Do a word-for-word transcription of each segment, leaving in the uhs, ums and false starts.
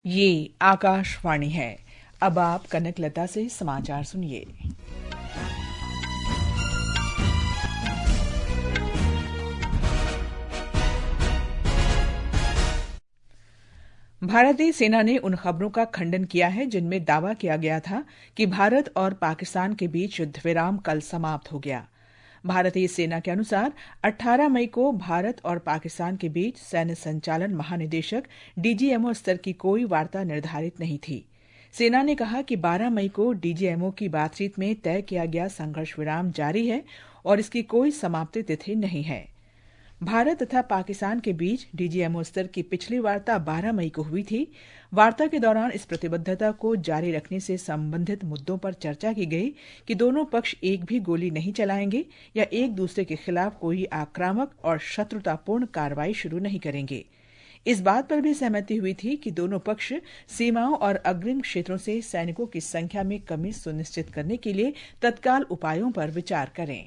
ये आकाशवाणी है। अब आप कनकलता से समाचार सुनिए। भारतीय सेना ने उन खबरों का खंडन किया है जिनमें दावा किया गया था कि भारत और पाकिस्तान के बीच युद्धविराम कल समाप्त हो गया। भारतीय सेना के अनुसार अठारह मई को भारत और पाकिस्तान के बीच सैन्य संचालन महानिदेशक डीजीएमओ स्तर की कोई वार्ता निर्धारित नहीं थी। सेना ने कहा कि बारह मई को डीजीएमओ की बातचीत में तय किया गया संघर्ष विराम जारी है और इसकी कोई समाप्ति तिथि नहीं है। भारत तथा पाकिस्तान के बीच डीजीएमओ स्तर की पिछली वार्ता बारह मई को हुई थी। वार्ता के दौरान इस प्रतिबद्धता को जारी रखने से संबंधित मुद्दों पर चर्चा की गई कि दोनों पक्ष एक भी गोली नहीं चलाएंगे या एक दूसरे के खिलाफ कोई आक्रामक और शत्रुतापूर्ण कार्रवाई शुरू नहीं करेंगे। इस बात पर भी सहमति हुई थी कि दोनों पक्ष सीमाओं और अग्रिम क्षेत्रों से सैनिकों की संख्या में कमी सुनिश्चित करने के लिए तत्काल उपायों पर विचार करें।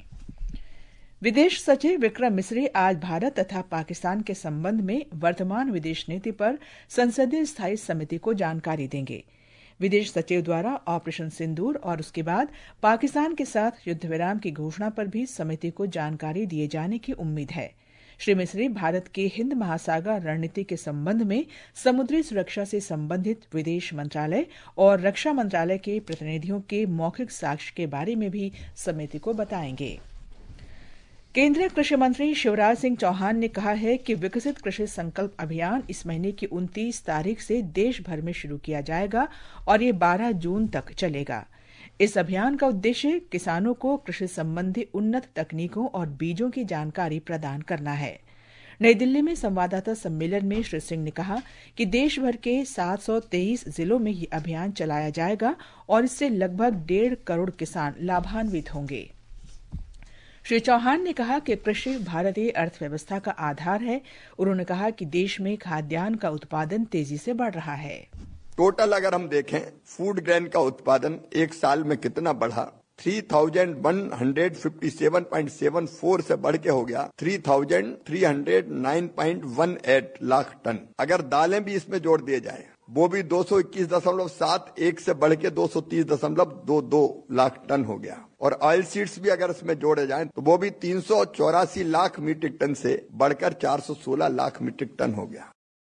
विदेश सचिव विक्रम मिस्री आज भारत तथा पाकिस्तान के संबंध में वर्तमान विदेश नीति पर संसदीय स्थायी समिति को जानकारी देंगे। विदेश सचिव द्वारा ऑपरेशन सिंदूर और उसके बाद पाकिस्तान के साथ युद्धविराम की घोषणा पर भी समिति को जानकारी दिए जाने की उम्मीद है। श्री मिस्री भारत के हिंद महासागर रणनीति के संबंध में समुद्री सुरक्षा से संबंधित विदेश मंत्रालय और रक्षा मंत्रालय के प्रतिनिधियों के मौखिक साक्ष्य के बारे में भी समिति को बताएंगे। केंद्रीय कृषि मंत्री शिवराज सिंह चौहान ने कहा है कि विकसित कृषि संकल्प अभियान इस महीने की उनतीस तारीख से देश भर में शुरू किया जाएगा और ये बारह जून तक चलेगा। इस अभियान का उद्देश्य किसानों को कृषि संबंधी उन्नत तकनीकों और बीजों की जानकारी प्रदान करना है। नई दिल्ली में संवाददाता सम्मेलन में श्री सिंह ने कहा कि देश भर के सात सौ तेईस जिलों में ये अभियान चलाया जाएगा और इससे लगभग डेढ़ करोड़ किसान लाभान्वित होंगे। श्री चौहान ने कहा कि कृषि भारतीय अर्थव्यवस्था का आधार है। उन्होंने कहा कि देश में खाद्यान्न का उत्पादन तेजी से बढ़ रहा है। टोटल अगर हम देखें फूड ग्रेन का उत्पादन एक साल में कितना बढ़ा, तीन हज़ार एक सौ सत्तावन पॉइंट सात चार से बढ़ के हो गया तीन हज़ार तीन सौ नौ पॉइंट एक आठ लाख टन। अगर दालें भी इसमें जोड़ दिए जाए वो भी दो सौ इक्कीस दशमलव सात एक से बढ़ के दो सौ तीस दशमलव दो दो लाख टन हो गया। और ऑयल सीड्स भी अगर इसमें जोड़े जाएं तो वो भी तीन सौ चौरासी लाख मीट्रिक टन से बढ़कर चार सौ सोलह लाख मीट्रिक टन हो गया।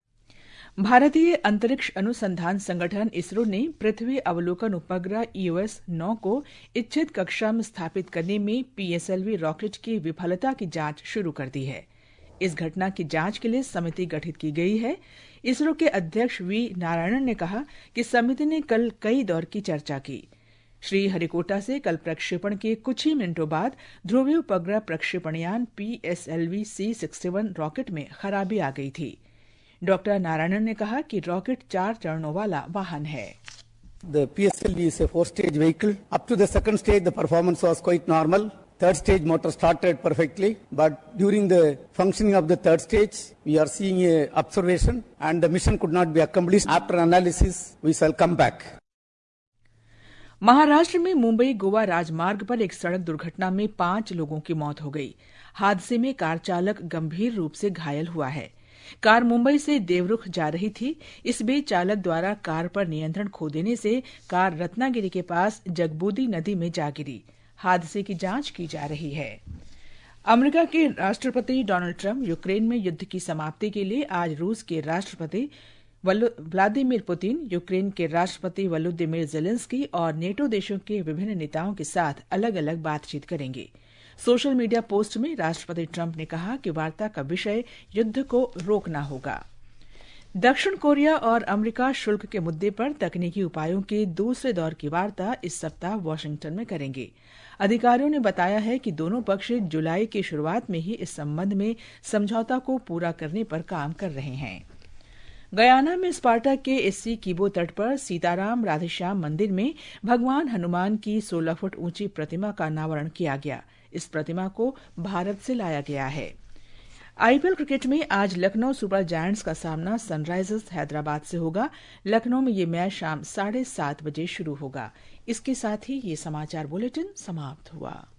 भारतीय अंतरिक्ष अनुसंधान संगठन इसरो ने पृथ्वी अवलोकन उपग्रह ईओएस नौ को इच्छित कक्षा में स्थापित करने में पीएसएलवी रॉकेट की विफलता की जांच शुरू कर दी है। इस घटना की जांच के लिए समिति गठित की गई है। इसरो के अध्यक्ष वी नारायणन ने कहा कि समिति ने कल कई दौर की चर्चा की। श्री हरिकोटा से कल प्रक्षेपण के कुछ ही मिनटों बाद ध्रुवीय उपग्रह प्रक्षेपणयान पीएसएलवी सी इकसठ रॉकेट में खराबी आ गई थी। डॉक्टर नारायणन ने कहा कि रॉकेट चार चरणों वाला वाहन है। The P S L V is a four-stage vehicle. Up to the second stage, the performance was quite normal. Third stage motor started perfectly, but during the functioning of the third stage, we are seeing a observation, and the mission could not be accomplished. After analysis, we shall come back. Maharashtra में मुंबई गोवा राजमार्ग पर एक सड़क दुर्घटना में पांच लोगों की मौत हो गई। हादसे में कार चालक गंभीर रूप से घायल हुआ है। कार मुंबई से देवरुख जा रही थी। इस बीच चालक द्वारा कार पर नियंत्रण खो देने से कार रत्नागिरी के पास जगबूदी नदी में जा गिरी। हादसे की जांच की जा रही है। अमेरिका के राष्ट्रपति डोनाल्ड ट्रंप यूक्रेन में युद्ध की समाप्ति के लिए आज रूस के राष्ट्रपति व्लादिमीर पुतिन, यूक्रेन के राष्ट्रपति वोलोदिमीर ज़ेलेंस्की और नेटो देशों के विभिन्न नेताओं के साथ अलग अलग बातचीत करेंगे। सोशल मीडिया पोस्ट में राष्ट्रपति ट्रंप ने कहा कि वार्ता का विषय युद्ध को रोकना होगा। दक्षिण कोरिया और अमेरिका शुल्क के मुद्दे पर तकनीकी उपायों के दूसरे दौर की वार्ता इस सप्ताह वाशिंगटन में करेंगे। अधिकारियों ने बताया है कि दोनों पक्ष जुलाई की शुरुआत में ही इस संबंध में समझौता को पूरा करने पर काम कर रहे हैं। गयाना में स्पार्टा के इस्सी कीबो तट पर सीताराम राधेश्याम मंदिर में भगवान हनुमान की सोलह फुट ऊंची प्रतिमा का अनावरण किया गया। इस प्रतिमा को भारत से लाया गया है। आईपीएल क्रिकेट में आज लखनऊ सुपर जायंट्स का सामना सनराइजर्स हैदराबाद से होगा। लखनऊ में ये मैच शाम साढ़े सात बजे शुरू होगा। इसके साथ ही ये समाचार बुलेटिन समाप्त हुआ।